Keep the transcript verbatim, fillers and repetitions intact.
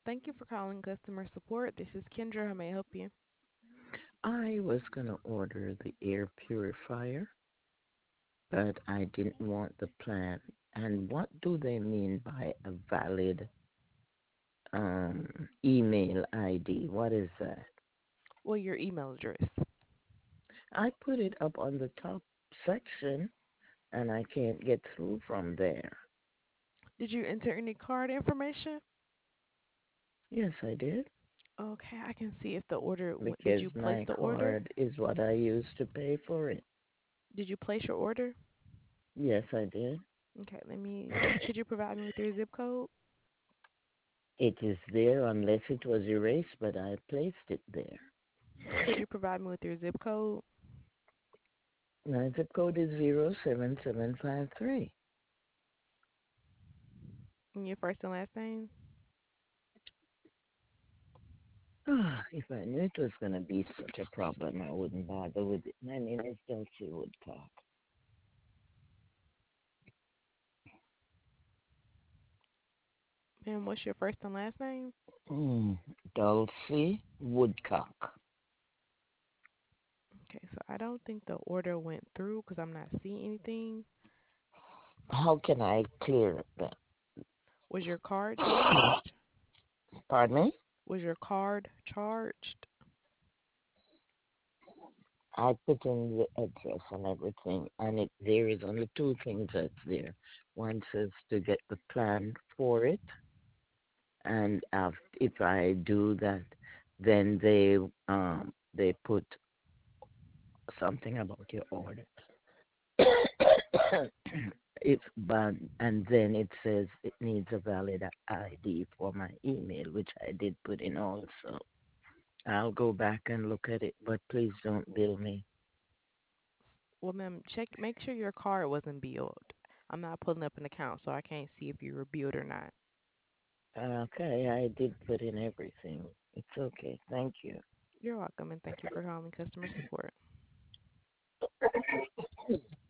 Thank you for calling customer support. This is Kendra. How may I help you? I was going to order the air purifier, but I didn't want the plan. And what do they mean by a valid um, email I D? What is that? Well, your email address. I put it up on the top section and I can't get through from there. Did you enter any card information? Yes, I did, Okay, I can see if the order. w- Did because you place my the order? card is what I use to pay for it. Did you place your order? Yes, I did. Okay, let me. Could you provide me with your zip code? It is there unless it was erased, but I placed it there. Could you provide me with your zip code My zip code is zero seven seven five three. and your first and last name? Ah, if I knew it was going to be such a problem, I wouldn't bother with it. My name is Dulcie Woodcock. And what's your first and last name? Mm, Dulcie Woodcock. Okay, so I don't think the order went through because I'm not seeing anything. How can I clear that? Was your card charged? Pardon me? Was your card charged? I put in the address and everything, and it there is only two things that's there. One says to get the plan for it, and af if I do that, then they um they put something about your order. If but and then it says it needs a valid I D for my email, which I did put in also. I'll go back and look at it, but please don't bill me. Well, ma'am, check. Make sure your card wasn't billed. I'm not pulling up an account, so I can't see if you were billed or not. Okay, I did put in everything. It's okay. Thank you. You're welcome, and thank you for calling customer support.